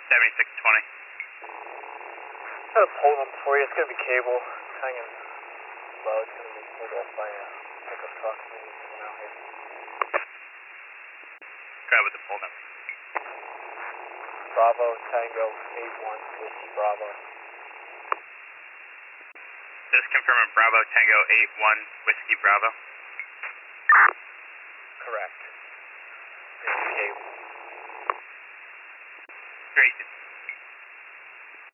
7620. Got a pole number for you. It's going to be cable. It's hanging low. It's going to be pulled off by a pickup truck. Maybe coming out here. Go ahead with the pole number. Bravo Tango 81 Whiskey Bravo. Just confirming Bravo Tango 81 Whiskey Bravo. Correct. It's cable. Great.